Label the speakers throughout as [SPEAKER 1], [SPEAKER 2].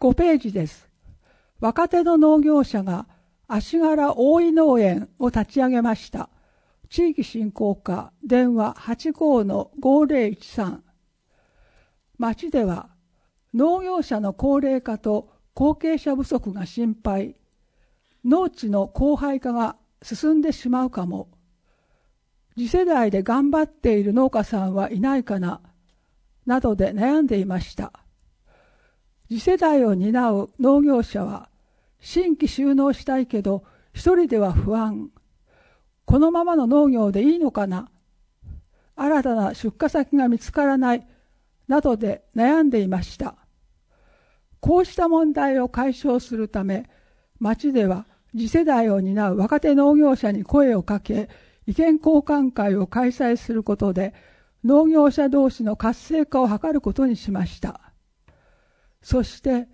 [SPEAKER 1] 5ページです。若手の農業者が足柄大井農園を立ち上げました。地域振興課電話 85-5013。町では農業者の高齢化と後継者不足が心配、農地の荒廃化が進んでしまうかも、次世代で頑張っている農家さんはいないかな、などで悩んでいました。次世代を担う農業者は新規就農したいけど一人では不安、このままの農業でいいのかな、新たな出荷先が見つからないなどで悩んでいました。こうした問題を解消するため、町では次世代を担う若手農業者に声をかけ、意見交換会を開催することで農業者同士の活性化を図ることにしました。そして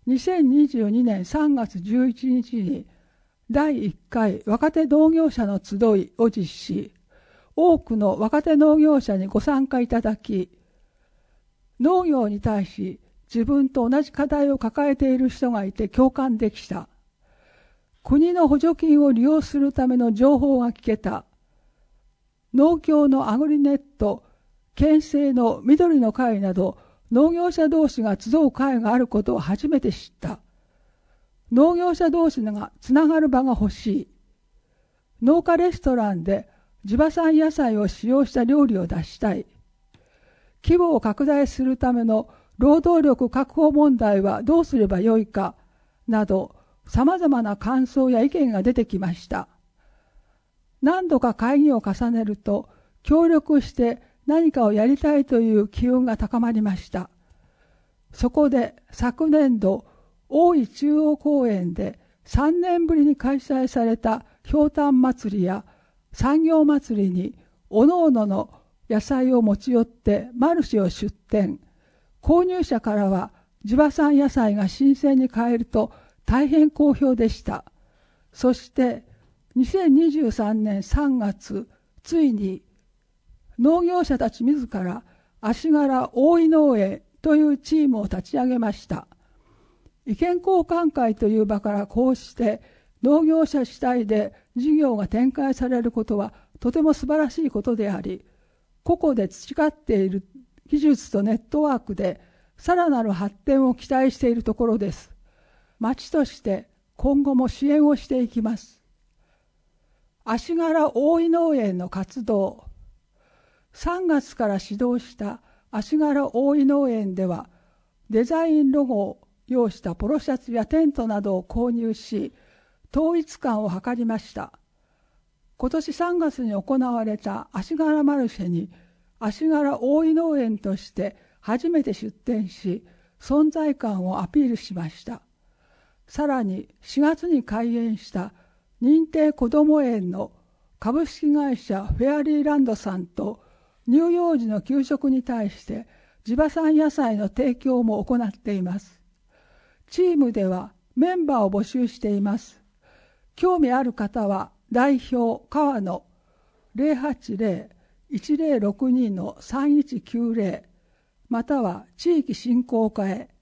[SPEAKER 1] 2022年3月11日に第1回若手農業者の集いを実施。多くの若手農業者にご参加いただき、農業に対し自分と同じ課題を抱えている人がいて共感できた。国の補助金を利用するための情報が聞けた。農協のアグリネット、県政の緑の会など農業者同士が集う会があることを初めて知った。農業者同士がつながる場が欲しい。農家レストランで地場産野菜を使用した料理を出したい。規模を拡大するための労働力確保問題はどうすればよいかなど、さまざまな感想や意見が出てきました。何度か会議を重ねると、協力して何かをやりたいという機運が高まりました。そこで昨年度、大井中央公園で3年ぶりに開催されたひょうたん祭りや産業祭りにおのおのの野菜を持ち寄ってマルシェを出店。購入者からは地場産野菜が新鮮に買えると大変好評でした。そして2023年3月、ついに農業者たち自ら足柄大井農園というチームを立ち上げました。意見交換会という場からこうして農業者主体で事業が展開されることはとても素晴らしいことであり、個々で培っている技術とネットワークでさらなる発展を期待しているところです。町として今後も支援をしていきます。足柄大井農園の活動。3月から始動した足柄大井農園では、デザインロゴを要したポロシャツやテントなどを購入し、統一感を図りました。今年3月に行われた足柄マルシェに、足柄大井農園として初めて出店し、存在感をアピールしました。さらに4月に開園した認定こども園の株式会社フェアリーランドさんと乳幼児の給食に対して地場産野菜の提供も行っています。チームではメンバーを募集しています。興味ある方は代表川野 080-1062-3190 または地域振興課へ